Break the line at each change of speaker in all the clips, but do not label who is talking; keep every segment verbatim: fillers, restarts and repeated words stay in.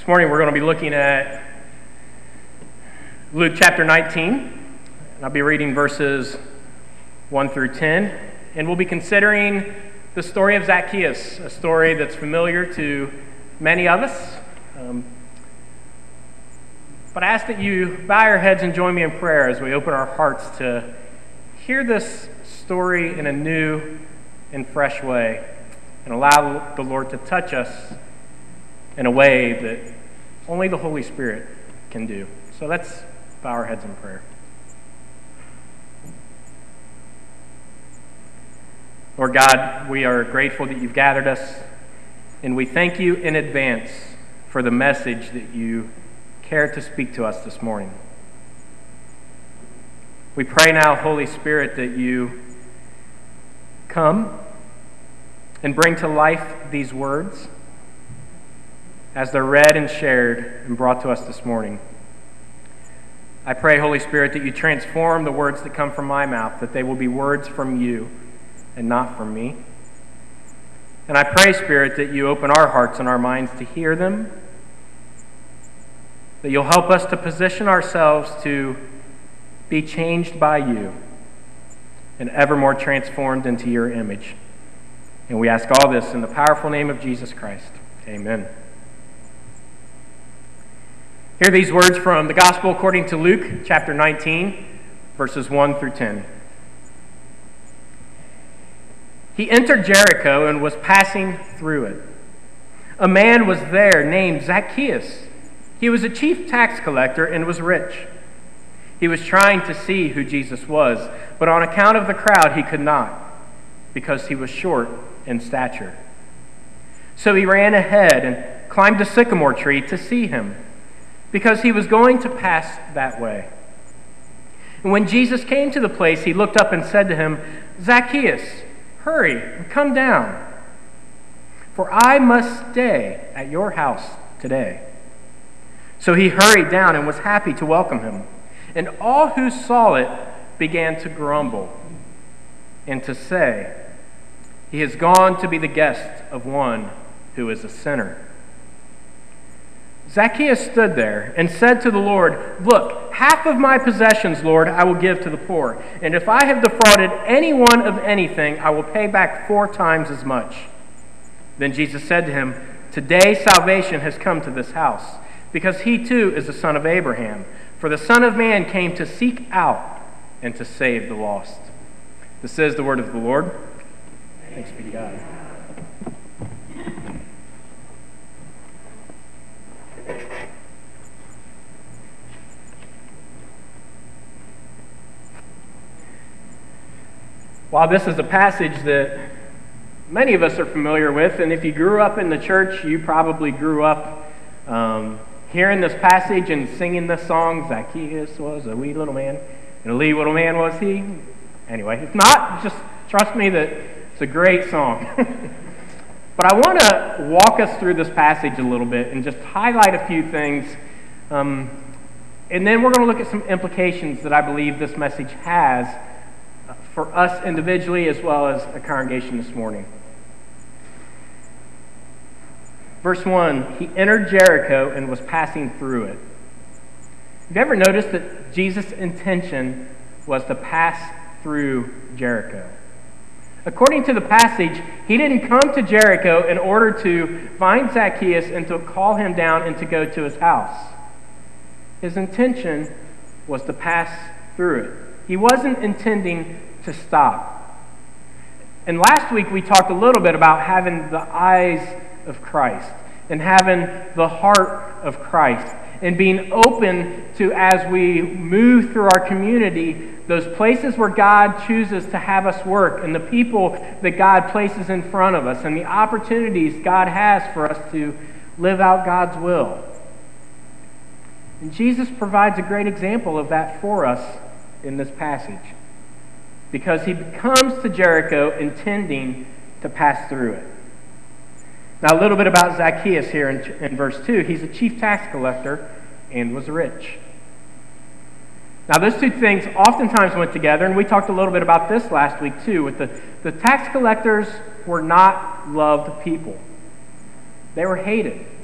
This morning we're going to be looking at Luke chapter nineteen, and I'll be reading verses one through ten, and we'll be considering the story of Zacchaeus, a story that's familiar to many of us. Um, but I ask that you bow your heads and join me in prayer as we open our hearts to hear this story in a new and fresh way, and allow the Lord to touch us in a way that only the Holy Spirit can do. So let's bow our heads in prayer. Lord God, we are grateful that you've gathered us, and we thank you in advance for the message that you care to speak to us this morning. We pray now, Holy Spirit, that you come and bring to life these words as they're read and shared and brought to us this morning. I pray, Holy Spirit, that you transform the words that come from my mouth, that they will be words from you and not from me. And I pray, Spirit, that you open our hearts and our minds to hear them, that you'll help us to position ourselves to be changed by you and ever more transformed into your image. And we ask all this in the powerful name of Jesus Christ. Amen. Hear these words from the Gospel according to Luke, chapter nineteen, verses one through ten. He entered Jericho and was passing through it. A man was there named Zacchaeus. He was a chief tax collector and was rich. He was trying to see who Jesus was, but on account of the crowd he could not, because he was short in stature. So he ran ahead and climbed a sycamore tree to see him, because he was going to pass that way. And when Jesus came to the place, he looked up and said to him, "Zacchaeus, hurry and come down, for I must stay at your house today." So he hurried down and was happy to welcome him. And all who saw it began to grumble and to say, "He has gone to be the guest of one who is a sinner." Zacchaeus stood there and said to the Lord, "Look, half of my possessions, Lord, I will give to the poor. And if I have defrauded anyone of anything, I will pay back four times as much." Then Jesus said to him, "Today salvation has come to this house, because he too is the son of Abraham. For the Son of Man came to seek out and to save the lost." This is the word of the Lord. Thanks be to God. While this is a passage that many of us are familiar with, and if you grew up in the church, you probably grew up um, hearing this passage and singing this song, "Zacchaeus was a wee little man, and a wee little man was he." Anyway, if not, just trust me that it's a great song. But I want to walk us through this passage a little bit and just highlight a few things, um, and then we're going to look at some implications that I believe this message has for us individually as well as a congregation this morning. Verse one, he entered Jericho and was passing through it. Have you ever noticed that Jesus' intention was to pass through Jericho? According to the passage, he didn't come to Jericho in order to find Zacchaeus and to call him down and to go to his house. His intention was to pass through it. He wasn't intending to stop. And last week we talked a little bit about having the eyes of Christ and having the heart of Christ and being open to, as we move through our community, those places where God chooses to have us work and the people that God places in front of us and the opportunities God has for us to live out God's will. And Jesus provides a great example of that for us in this passage, because he comes to Jericho intending to pass through it. Now, a little bit about Zacchaeus here in, in verse two. He's a chief tax collector and was rich. Now, those two things oftentimes went together, and we talked a little bit about this last week too. With the, the tax collectors were not loved people. They were hated.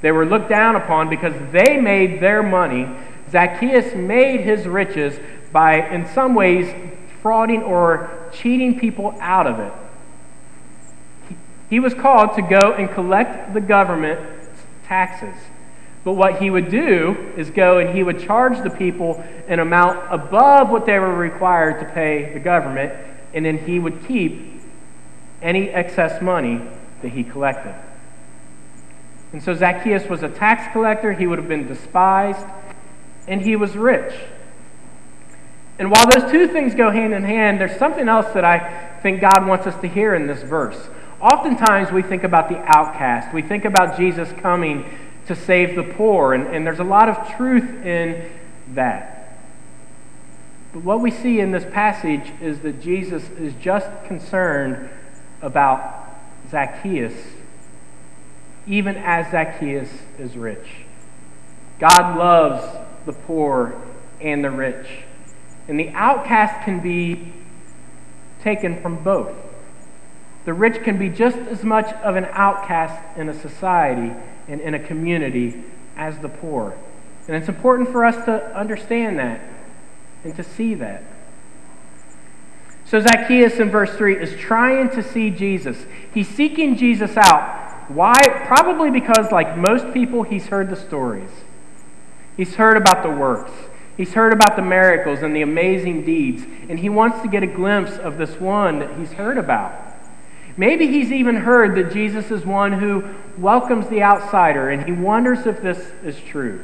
They were looked down upon because they made their money. Zacchaeus made his riches by, in some ways, frauding or cheating people out of it. He, he was called to go and collect the government's taxes. But what he would do is go and he would charge the people an amount above what they were required to pay the government, and then he would keep any excess money that he collected. And so Zacchaeus was a tax collector. He would have been despised, and he was rich. And while those two things go hand in hand, there's something else that I think God wants us to hear in this verse. Oftentimes we think about the outcast. We think about Jesus coming to save the poor, and, and there's a lot of truth in that. But what we see in this passage is that Jesus is just concerned about Zacchaeus, even as Zacchaeus is rich. God loves the poor and the rich. And the outcast can be taken from both. The rich can be just as much of an outcast in a society and in a community as the poor. And it's important for us to understand that and to see that. So Zacchaeus in verse three is trying to see Jesus. He's seeking Jesus out. Why? Probably because, like most people, he's heard the stories. He's heard about the works. He's heard about the miracles and the amazing deeds. And he wants to get a glimpse of this one that he's heard about. Maybe he's even heard that Jesus is one who welcomes the outsider, and he wonders if this is true.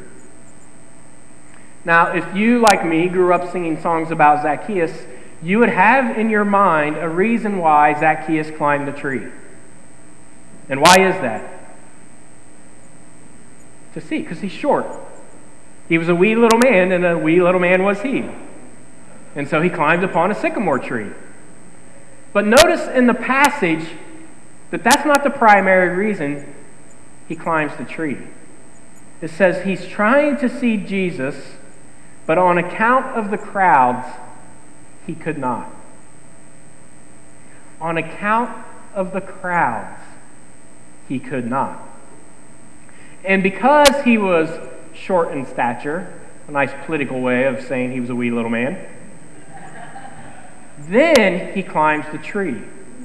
Now, if you, like me, grew up singing songs about Zacchaeus, you would have in your mind a reason why Zacchaeus climbed the tree. And why is that? To see, because he's short. He was a wee little man, and a wee little man was he. And so he climbed upon a sycamore tree. But notice in the passage that that's not the primary reason he climbs the tree. It says he's trying to see Jesus, but on account of the crowds, he could not. On account of the crowds, he could not. And because he was short in stature, a nice political way of saying he was a wee little man, then he climbs the tree.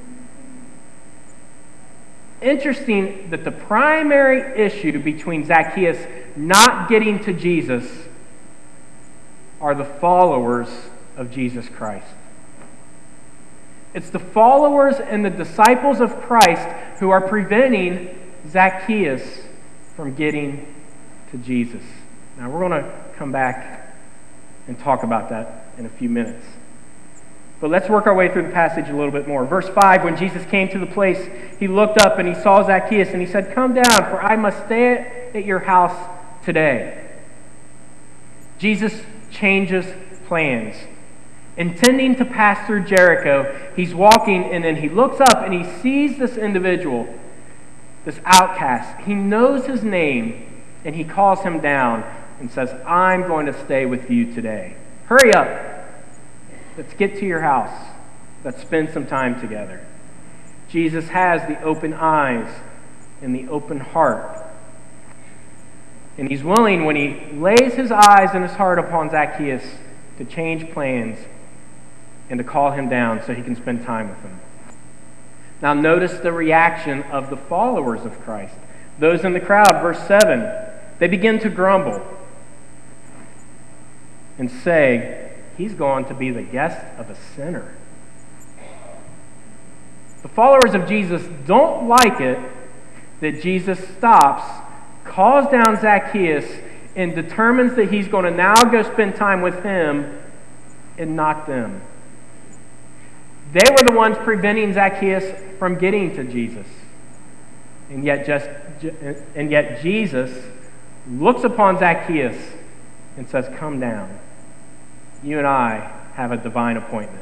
Interesting that the primary issue between Zacchaeus not getting to Jesus are the followers of Jesus Christ. It's the followers and the disciples of Christ who are preventing Zacchaeus from getting to Jesus. Now we're going to come back and talk about that in a few minutes. But let's work our way through the passage a little bit more. Verse five, when Jesus came to the place, he looked up and he saw Zacchaeus and he said, "Come down, for I must stay at your house today." Jesus changes plans. Intending to pass through Jericho, he's walking and then he looks up and he sees this individual, this outcast. He knows his name and he calls him down and says, "I'm going to stay with you today. Hurry up. Let's get to your house. Let's spend some time together." Jesus has the open eyes and the open heart. And he's willing, when he lays his eyes and his heart upon Zacchaeus, to change plans and to call him down so he can spend time with him. Now notice the reaction of the followers of Christ. Those in the crowd, verse seven, they begin to grumble and say, "He's going to be the guest of a sinner." The followers of Jesus don't like it that Jesus stops, calls down Zacchaeus, and determines that he's going to now go spend time with him and not them. They were the ones preventing Zacchaeus from getting to Jesus. And yet, just, and yet Jesus looks upon Zacchaeus and says, "Come down. You and I have a divine appointment."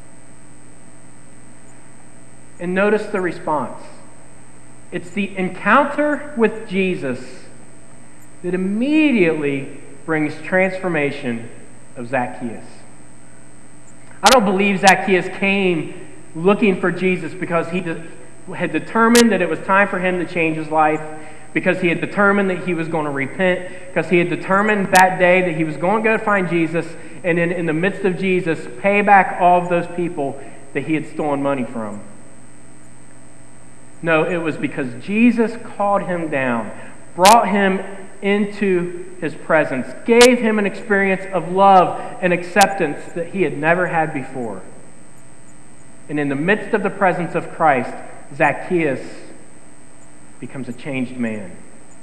And notice the response. It's the encounter with Jesus that immediately brings transformation of Zacchaeus. I don't believe Zacchaeus came looking for Jesus because he de- had determined that it was time for him to change his life. because he had determined that he was going to repent, because he had determined that day that he was going to go find Jesus, and in, in the midst of Jesus, pay back all of those people that he had stolen money from. No, it was because Jesus called him down, brought him into his presence, gave him an experience of love and acceptance that he had never had before. And in the midst of the presence of Christ, Zacchaeus becomes a changed man.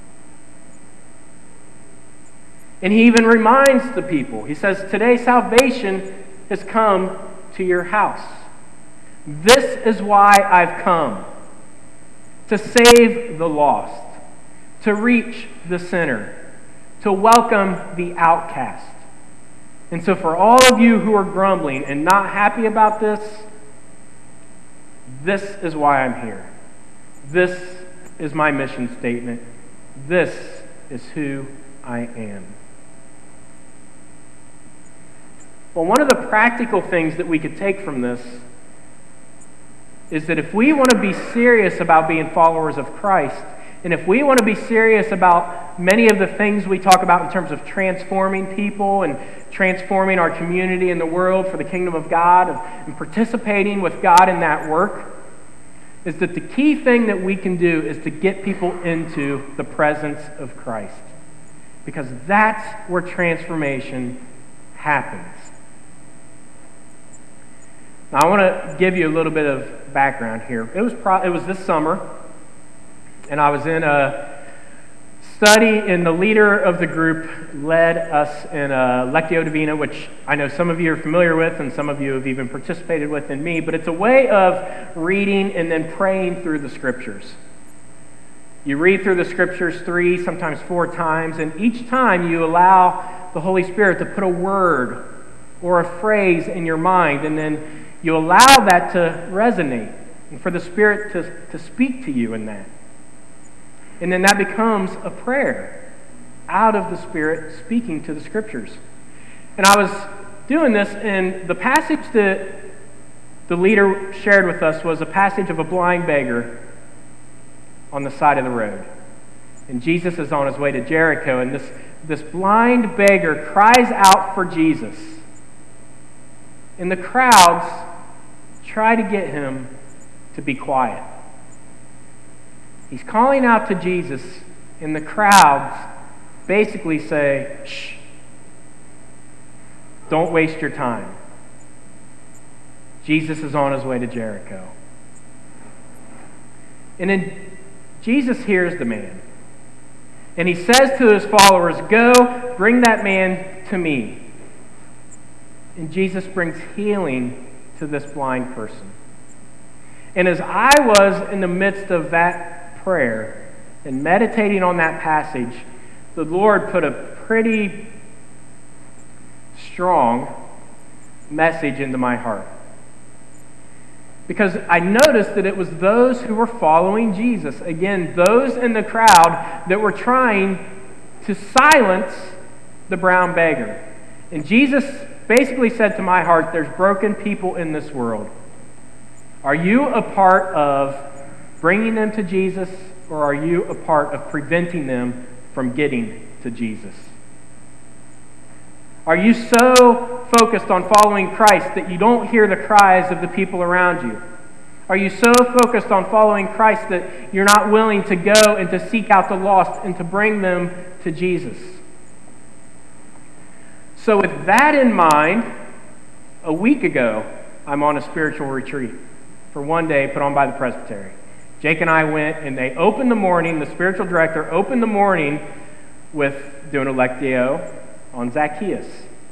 And he even reminds the people. He says, today salvation has come to your house. This is why I've come. To save the lost. To reach the sinner. To welcome the outcast. And so for all of you who are grumbling and not happy about this, this is why I'm here. This is my mission statement. This is who I am. Well, one of the practical things that we could take from this is that if we want to be serious about being followers of Christ, and if we want to be serious about many of the things we talk about in terms of transforming people and transforming our community and the world for the kingdom of God and participating with God in that work, is that the key thing that we can do is to get people into the presence of Christ. Because that's where transformation happens. Now, I want to give you a little bit of background here. It was pro- it was this summer, and I was in a study, and the leader of the group led us in a Lectio Divina, which I know some of you are familiar with, and some of you have even participated with in me, but it's a way of reading and then praying through the Scriptures. You read through the Scriptures three, sometimes four times, and each time you allow the Holy Spirit to put a word or a phrase in your mind, and then you allow that to resonate, and for the Spirit to, to speak to you in that. And then that becomes a prayer out of the Spirit speaking to the Scriptures. And I was doing this, and the passage that the leader shared with us was a passage of a blind beggar on the side of the road. And Jesus is on his way to Jericho, and this, this blind beggar cries out for Jesus. And the crowds try to get him to be quiet. He's calling out to Jesus, and the crowds basically say, shh, don't waste your time. Jesus is on his way to Jericho. And then Jesus hears the man. And he says to his followers, go, bring that man to me. And Jesus brings healing to this blind person. And as I was in the midst of that prayer and meditating on that passage, the Lord put a pretty strong message into my heart. Because I noticed that it was those who were following Jesus, again, those in the crowd that were trying to silence the brown beggar. And Jesus basically said to my heart, there's broken people in this world. Are you a part of bringing them to Jesus, or are you a part of preventing them from getting to Jesus? Are you so focused on following Christ that you don't hear the cries of the people around you? Are you so focused on following Christ that you're not willing to go and to seek out the lost and to bring them to Jesus? So with that in mind, a week ago, I'm on a spiritual retreat for one day put on by the presbytery. Jake and I went, and they opened the morning, the spiritual director opened the morning with doing a Lectio on Zacchaeus.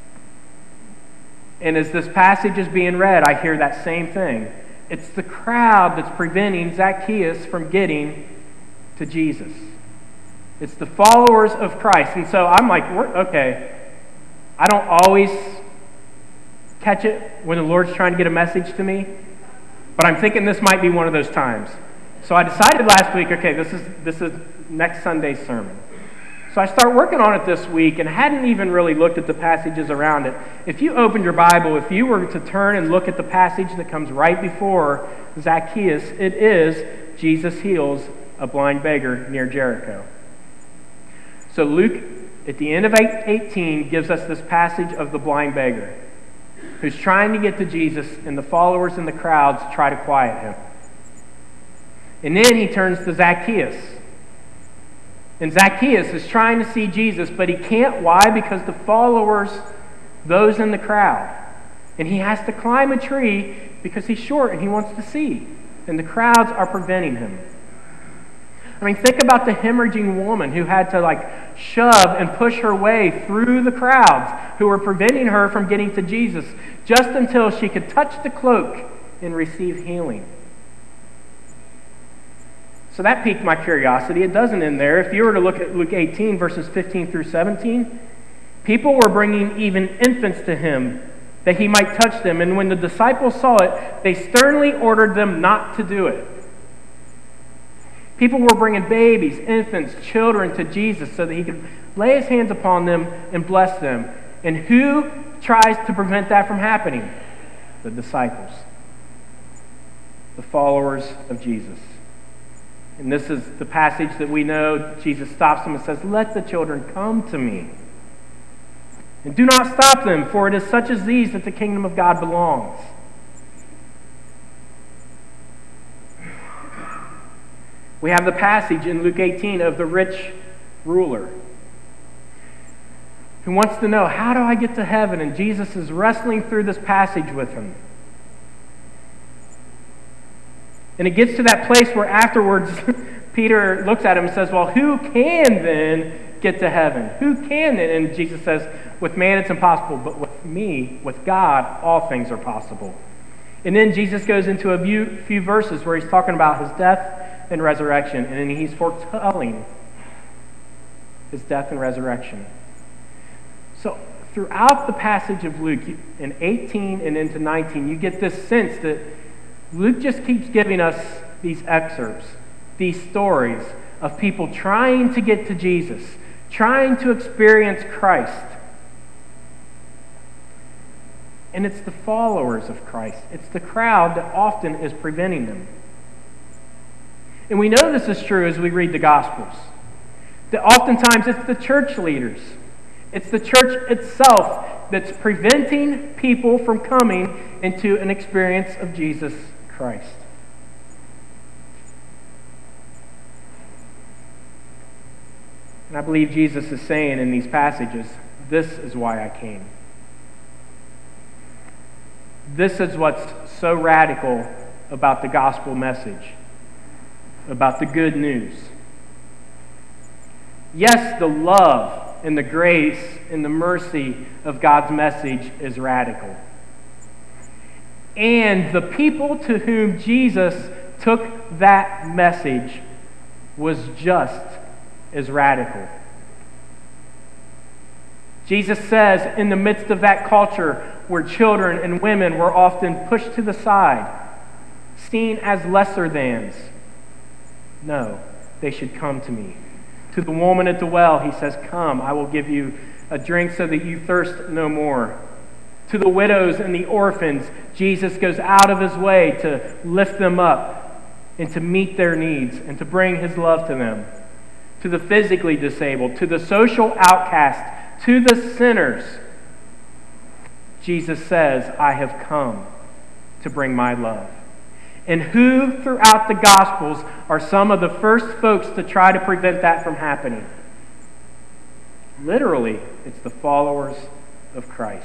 And as this passage is being read, I hear that same thing. It's the crowd that's preventing Zacchaeus from getting to Jesus. It's the followers of Christ. And so I'm like, okay, I don't always catch it when the Lord's trying to get a message to me, but I'm thinking this might be one of those times. So I decided last week, okay, this is this is next Sunday's sermon. So I start working on it this week and hadn't even really looked at the passages around it. If you opened your Bible, if you were to turn and look at the passage that comes right before Zacchaeus, it is Jesus heals a blind beggar near Jericho. So Luke, at the end of eighteen, gives us this passage of the blind beggar who's trying to get to Jesus, and the followers in the crowds try to quiet him. And then he turns to Zacchaeus. And Zacchaeus is trying to see Jesus, but he can't. Why? Because the followers, those in the crowd. And he has to climb a tree because he's short and he wants to see. And the crowds are preventing him. I mean, think about the hemorrhaging woman who had to like shove and push her way through the crowds who were preventing her from getting to Jesus just until she could touch the cloak and receive healing. So that piqued my curiosity. It doesn't end there. If you were to look at Luke eighteen, verses fifteen through seventeen, people were bringing even infants to him that he might touch them. And when the disciples saw it, they sternly ordered them not to do it. People were bringing babies, infants, children to Jesus so that he could lay his hands upon them and bless them. And who tries to prevent that from happening? The disciples, the followers of Jesus. And this is the passage that we know. Jesus stops them and says, "Let the children come to me. And do not stop them, for it is such as these that the kingdom of God belongs." We have the passage in Luke eighteen of the rich ruler who wants to know, how do I get to heaven? And Jesus is wrestling through this passage with him. And it gets to that place where afterwards Peter looks at him and says, well, who can then get to heaven? Who can then? And Jesus says, with man it's impossible, but with me, with God, all things are possible. And then Jesus goes into a few, few verses where he's talking about his death and resurrection, and then he's foretelling his death and resurrection. So throughout the passage of Luke, in eighteen and into nineteen, you get this sense that Luke just keeps giving us these excerpts, these stories of people trying to get to Jesus, trying to experience Christ. And it's the followers of Christ, it's the crowd that often is preventing them. And we know this is true as we read the Gospels. That oftentimes it's the church leaders, it's the church itself that's preventing people from coming into an experience of Jesus Christ. And I believe Jesus is saying in these passages, this is why I came. This is what's so radical about the gospel message, about the good news. Yes, the love and the grace and the mercy of God's message is radical. And the people to whom Jesus took that message was just as radical. Jesus says, in the midst of that culture where children and women were often pushed to the side, seen as lesser thans, no, they should come to me. To the woman at the well, he says, come, I will give you a drink so that you thirst no more. To the widows and the orphans, Jesus goes out of his way to lift them up and to meet their needs and to bring his love to them. To the physically disabled, to the social outcast, to the sinners, Jesus says, I have come to bring my love. And who throughout the Gospels are some of the first folks to try to prevent that from happening? Literally, it's the followers of Christ.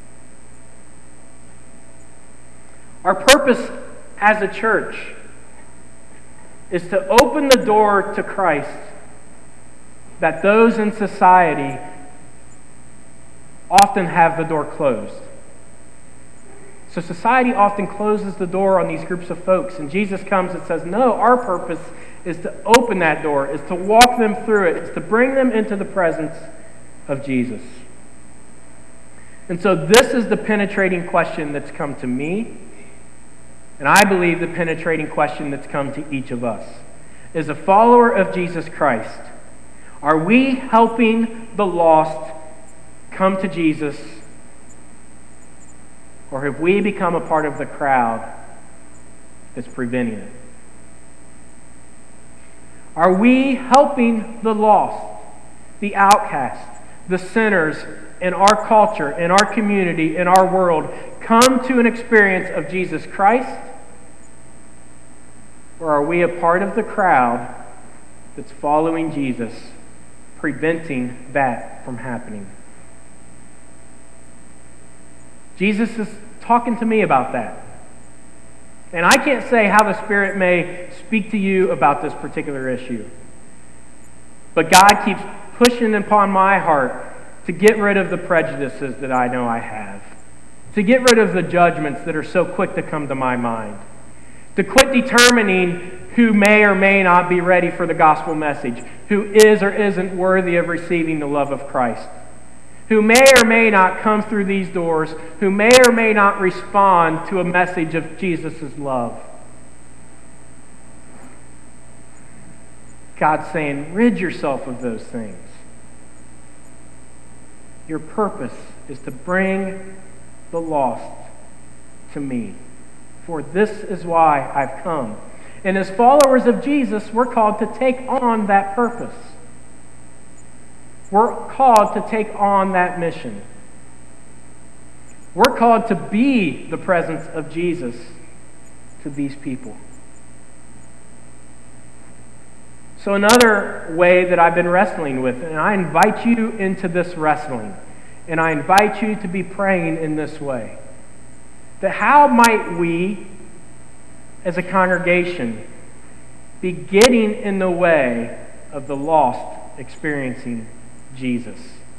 Our purpose as a church is to open the door to Christ that those in society often have the door closed. So society often closes the door on these groups of folks, and Jesus comes and says, no, our purpose is to open that door, is to walk them through it, is to bring them into the presence of Jesus. And so this is the penetrating question that's come to me, and I believe the penetrating question that's come to each of us. As a follower of Jesus Christ, are we helping the lost come to Jesus, or have we become a part of the crowd that's preventing it? Are we helping the lost, the outcast, the sinners in our culture, in our community, in our world come to an experience of Jesus Christ? Or are we a part of the crowd that's following Jesus, preventing that from happening? Jesus is talking to me about that. And I can't say how the Spirit may speak to you about this particular issue. But God keeps pushing upon my heart to get rid of the prejudices that I know I have. To get rid of the judgments that are so quick to come to my mind. To quit determining who may or may not be ready for the gospel message. Who is or isn't worthy of receiving the love of Christ. Who may or may not come through these doors. Who may or may not respond to a message of Jesus' love. God's saying, rid yourself of those things. Your purpose is to bring the lost to me. For this is why I've come. And as followers of Jesus, we're called to take on that purpose. We're called to take on that mission. We're called to be the presence of Jesus to these people. So another way that I've been wrestling with, and I invite you into this wrestling, and I invite you to be praying in this way, that how might we, as a congregation, be getting in the way of the lost experiencing Jesus?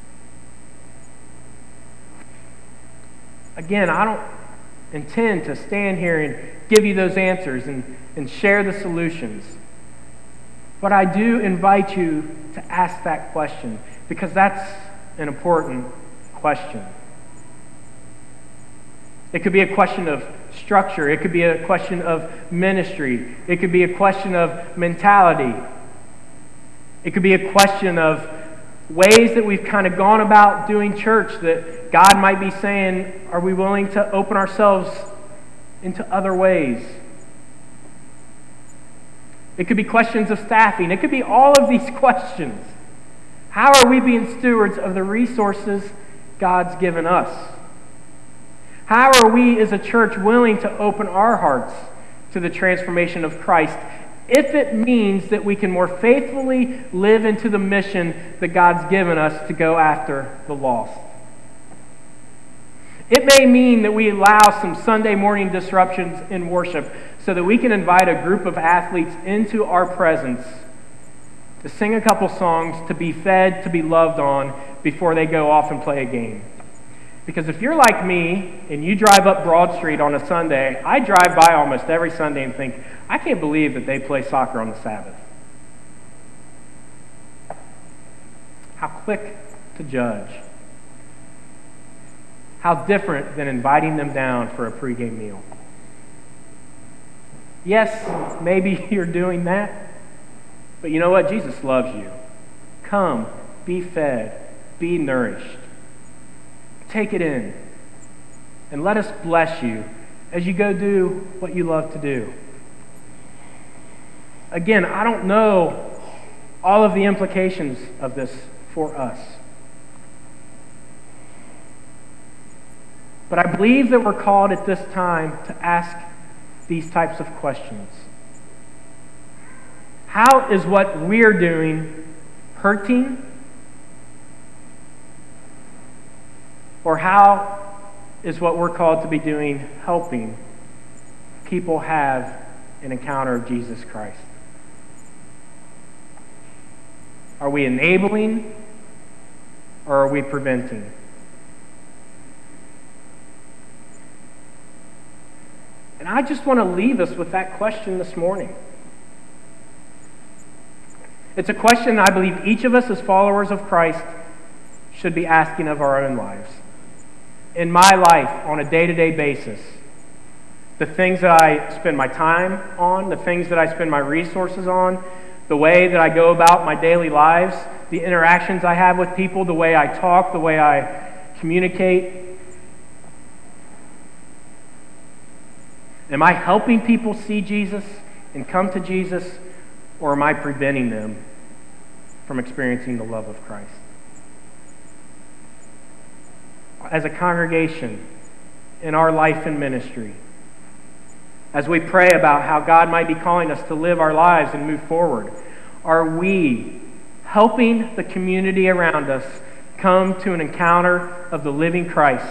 Again, I don't intend to stand here and give you those answers and, and share the solutions. But I do invite you to ask that question, because that's an important question. It could be a question of structure. It could be a question of ministry. It could be a question of mentality. It could be a question of ways that we've kind of gone about doing church that God might be saying, are we willing to open ourselves into other ways? It could be questions of staffing. It could be all of these questions. How are we being stewards of the resources God's given us? How are we as a church willing to open our hearts to the transformation of Christ, if it means that we can more faithfully live into the mission that God's given us to go after the lost? It may mean that we allow some Sunday morning disruptions in worship so that we can invite a group of athletes into our presence to sing a couple songs, to be fed, to be loved on before they go off and play a game. Because if you're like me and you drive up Broad Street on a Sunday, I drive by almost every Sunday and think, I can't believe that they play soccer on the Sabbath. How quick to judge. How different than inviting them down for a pregame meal. Yes, maybe you're doing that, but you know what? Jesus loves you. Come, be fed, be nourished. Take it in, and let us bless you as you go do what you love to do. Again, I don't know all of the implications of this for us. But I believe that we're called at this time to ask these types of questions. How is what we're doing hurting? Or how is what we're called to be doing helping people have an encounter of Jesus Christ? Are we enabling or are we preventing? And I just want to leave us with that question this morning. It's a question I believe each of us as followers of Christ should be asking of our own lives. In my life, on a day-to-day basis, the things that I spend my time on, the things that I spend my resources on, the way that I go about my daily lives, the interactions I have with people, the way I talk, the way I communicate. Am I helping people see Jesus and come to Jesus, Or am I preventing them from experiencing the love of Christ? As a congregation, in our life and ministry, as we pray about how God might be calling us to live our lives and move forward, are we helping the community around us come to an encounter of the living Christ?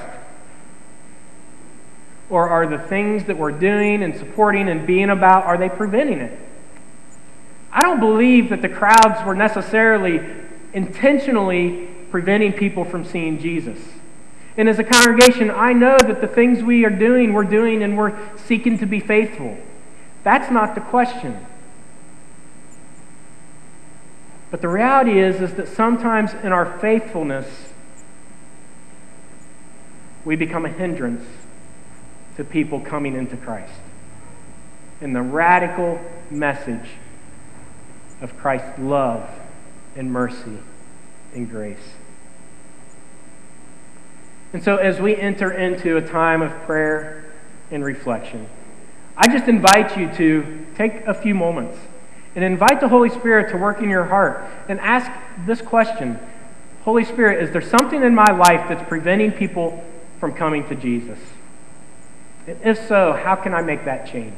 Or are the things that we're doing and supporting and being about, are they preventing it? I don't believe that the crowds were necessarily intentionally preventing people from seeing Jesus. And as a congregation, I know that the things we are doing, we're doing and we're seeking to be faithful. That's not the question. But the reality is, is that sometimes in our faithfulness, we become a hindrance to people coming into Christ and the radical message of Christ's love and mercy and grace. And so as we enter into a time of prayer and reflection, I just invite you to take a few moments and invite the Holy Spirit to work in your heart and ask this question: Holy Spirit, is there something in my life that's preventing people from coming to Jesus? And if so, how can I make that change?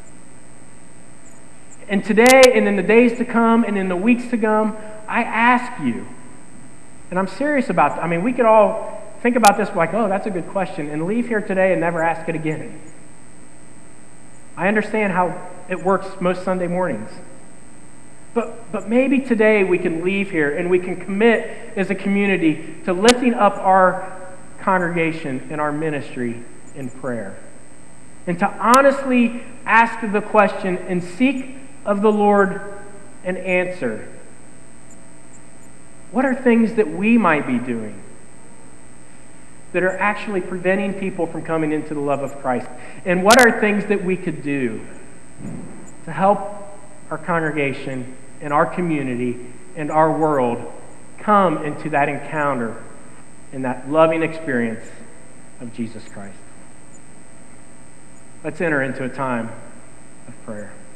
And today, and in the days to come, and in the weeks to come, I ask you, and I'm serious about that. I mean, we could all think about this like, oh, that's a good question, and leave here today and never ask it again. I understand how it works most Sunday mornings. But, but maybe today we can leave here and we can commit as a community to lifting up our congregation and our ministry in prayer. And to honestly ask the question and seek of the Lord an answer. What are things that we might be doing that are actually preventing people from coming into the love of Christ? And what are things that we could do to help our congregation and our community and our world come into that encounter and that loving experience of Jesus Christ? Let's enter into a time of prayer.